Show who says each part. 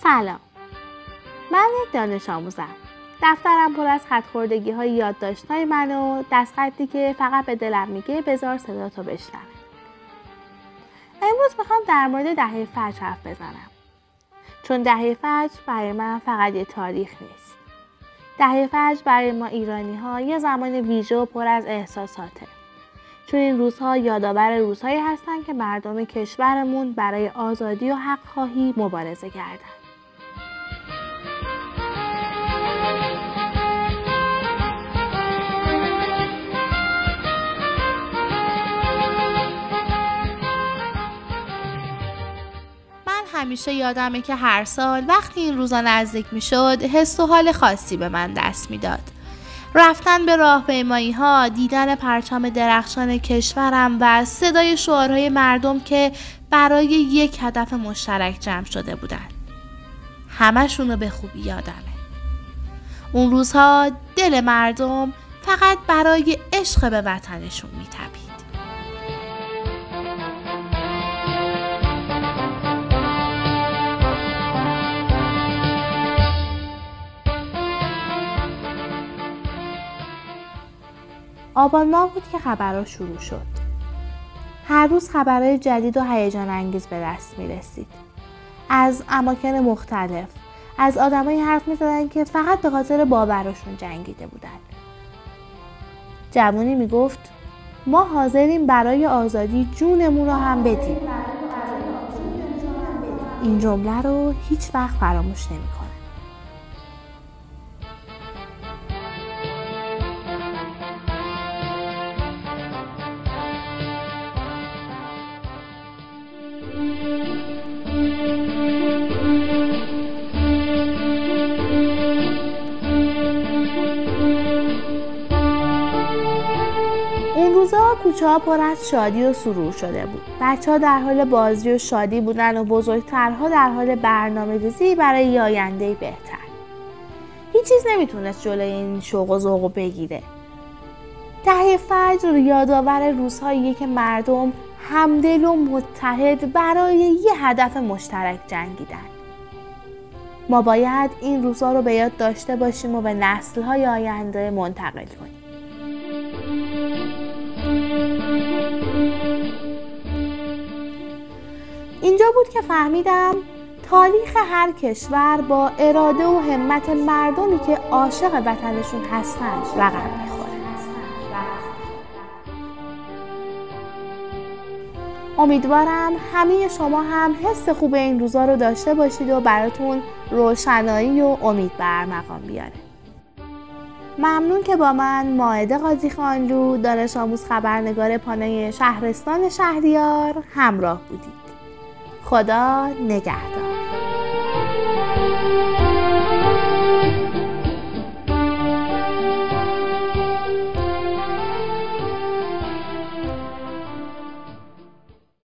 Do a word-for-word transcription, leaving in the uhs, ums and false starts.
Speaker 1: سلام، من یک دانش آموزم. دفترم پر از خط‌خوردگی های یادداشت‌های من و دستخطی که فقط به دلم میگه بذار صداتو بشنوه. امروز میخوام در مورد دهه فجر حرف بزنم. چون دهه فجر برای من فقط یه تاریخ نیست. دهه فجر برای ما ایرانی‌ها یه زمان ویژه و پر از احساساته. چون این روزها یادآور روزهایی هستن که مردم کشورمون برای آزادی و حق‌خواهی مبارزه کردن.
Speaker 2: همیشه یادمه که هر سال وقتی این روزا نزدیک می شد حس و حال خاصی به من دست می داد. رفتن به راهپیمایی ها، دیدن پرچم درخشان کشورم و صدای شعارهای مردم که برای یک هدف مشترک جمع شده بودن. همشونو به خوبی یادمه. اون روزها دل مردم فقط برای عشق به وطنشون می تپید.
Speaker 1: آبان ماه بود که خبرها شروع شد. هر روز خبرهای جدید و هیجان انگیز به دست می رسید. از اماکن مختلف، از آدمایی حرف می زدن که فقط به خاطر باورشون جنگیده بودن. جوونی می گفت ما حاضریم برای آزادی جونمون رو هم بدیم. این جمله رو هیچ وقت فراموش نمی کنم. روزا کوچه ها پر از شادی و سرور شده بود. بچه ها در حال بازی و شادی بودن و بزرگترها در حال برنامه ریزی برای آینده‌ای بهتر. هیچ چیز نمیتونست جلوی این شوق و ذوق بگیره. دهه فجر یادآور روزهاییه که مردم همدل و متحد برای یه هدف مشترک جنگیدن. ما باید این روزها رو به یاد داشته باشیم و به نسل‌های آینده منتقل کنیم. اینجا بود که فهمیدم تاریخ هر کشور با اراده و همت مردمی که عاشق وطنشون هستن رقم میخوره. امیدوارم همه شما هم حس خوب این روزا رو داشته باشید و براتون روشنایی و امید به ارمغان بیاره. ممنون که با من مائده قاضی خانلو، دانش آموز خبرنگار پانوی شهرستان شهریار همراه بودید. خدا نگهدار.